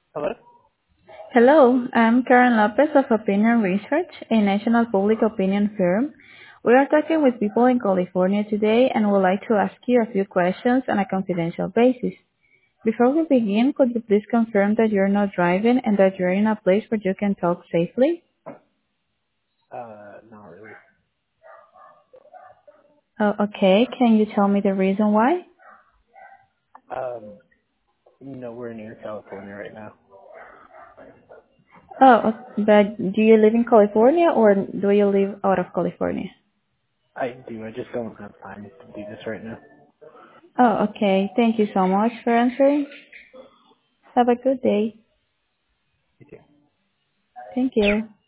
Hello? Hello, I'm Karen Lopez of Opinion Research, a national public opinion firm. We are talking with people in California today and would like to ask you a few questions on a confidential basis. Before we begin, could you please confirm that you're not driving and that you're in a place where you can talk safely? Not really. Oh, okay. Can you tell me the reason why? Um, we're near California right now. But do you live in California or do you live out of California? I do. I just don't have time to do this right now. Oh, okay. Thank you so much for answering. Have a good day. You too. Thank you.